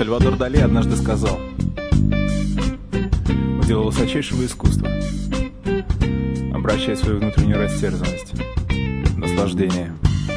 Сальвадор Дали однажды сказал: «Дело высочайшего искусства — обращать свою внутреннюю растерзанность в наслаждение».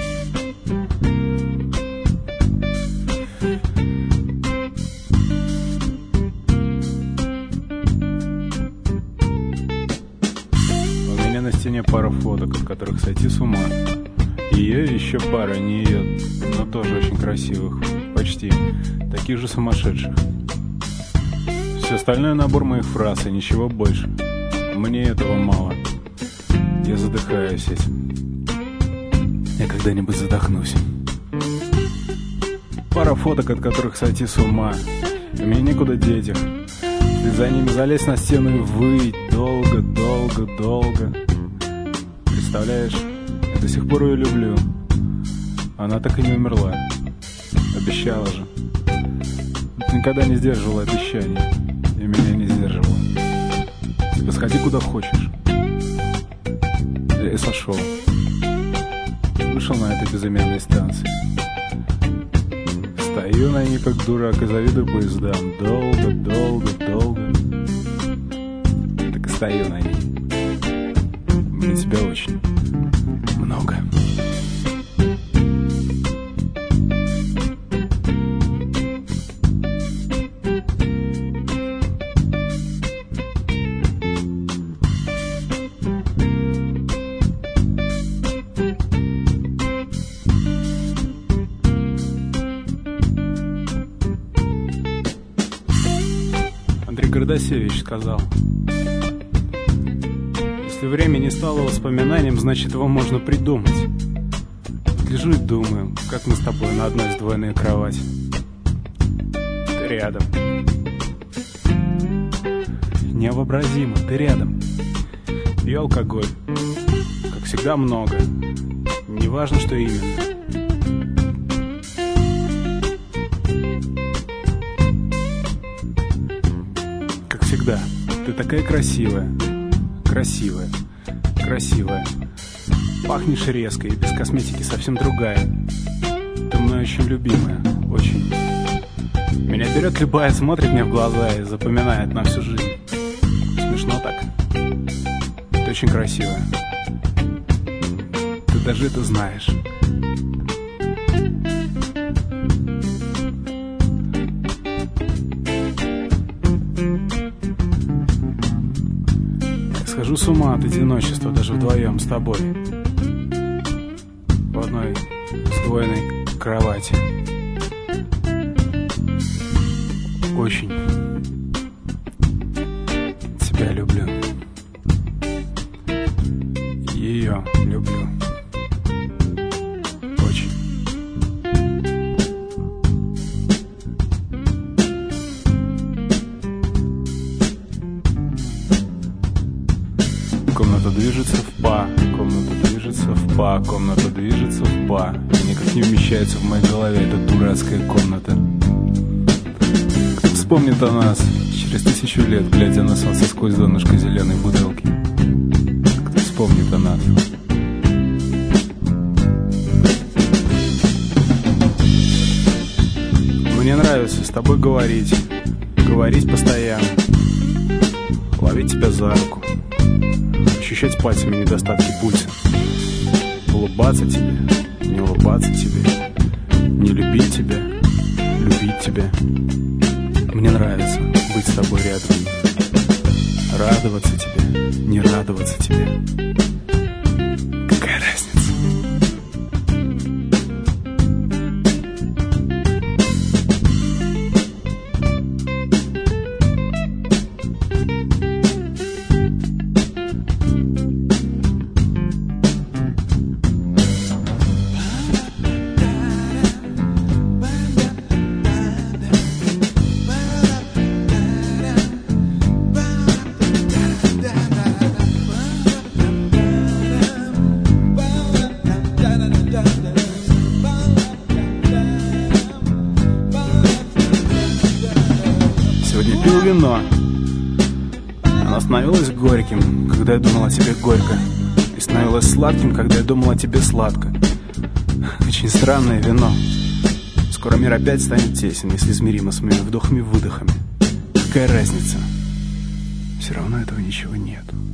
У меня на стене пара фоток, от которых сойти с ума. Ее и еще пара, не ее, но тоже очень красивых, почти таких же сумасшедших. Все остальное — набор моих фраз и ничего больше. Мне этого мало. Я задыхаюсь этим. Я когда-нибудь задохнусь. Пара фоток, от которых сойти с ума. И мне некуда деть их. Ты за ними залезть на стену и выть долго, долго, долго. Представляешь? Я до сих пор ее люблю. Она так и не умерла. Обещала же. Ты никогда не сдерживала обещаний. И меня не сдерживала. Типа, сходи куда хочешь. Я и сошел. Вышел на этой безымянной станции. Стою на ней как дурак и завидую поездам. Долго, долго, долго. Так и стою на ней. Мне тебя очень много. Андрей Гордасевич сказал: если время не стало воспоминанием, значит, его можно придумать. Лежу и думаю, как мы с тобой на одной сдвоенной кровати. Ты рядом. Невообразимо, ты рядом. Пью алкоголь. Как всегда, много. Неважно, что именно. Как всегда, ты такая красивая. Красивая, красивая. Пахнешь резко и без косметики совсем другая. Ты мной очень любимая, очень. Меня берет любая, смотрит мне в глаза и запоминает на всю жизнь. Смешно так. Ты очень красивая. Ты даже это знаешь. Схожу с ума от одиночества даже вдвоем с тобой. В одной сдвоенной кровати. Очень тебя люблю. Ее люблю. Очень. Комната движется в па, комната движется в па, комната движется в па. И никак не вмещается в моей голове эта дурацкая комната. Кто вспомнит о нас через 1000 лет, глядя на солнце сквозь донышко зеленой бутылки? Кто вспомнит о нас? Мне нравится с тобой говорить, говорить постоянно, ловить тебя за руку, ощущать пальцами недостатки пульса, улыбаться тебе, не улыбаться тебе, не любить тебя, любить тебя. Мне нравится быть с тобой рядом, радоваться тебе, не радоваться тебе. Какая разница? Сегодня пил вино. Оно становилось горьким, когда я думал о тебе горько, и становилось сладким, когда я думал о тебе сладко. Очень странное вино. Скоро мир опять станет тесен, если измеримо с моими вдохами-выдохами. Какая разница? Все равно этого ничего нету.